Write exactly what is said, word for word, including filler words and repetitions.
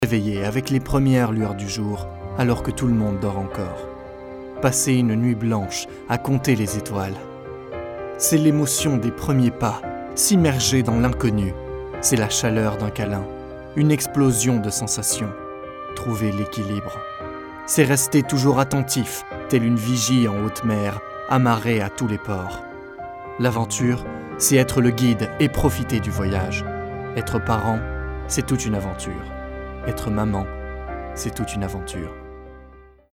Réveiller avec les premières lueurs du jour, alors que tout le monde dort encore. Passer une nuit blanche à compter les étoiles. C'est l'émotion des premiers pas, s'immerger dans l'inconnu. C'est la chaleur d'un câlin, une explosion de sensations. Trouver l'équilibre. C'est rester toujours attentif, tel une vigie en haute mer, amarrée à tous les ports. L'aventure, c'est être le guide et profiter du voyage. Être parent, c'est toute une aventure. Être maman, c'est toute une aventure.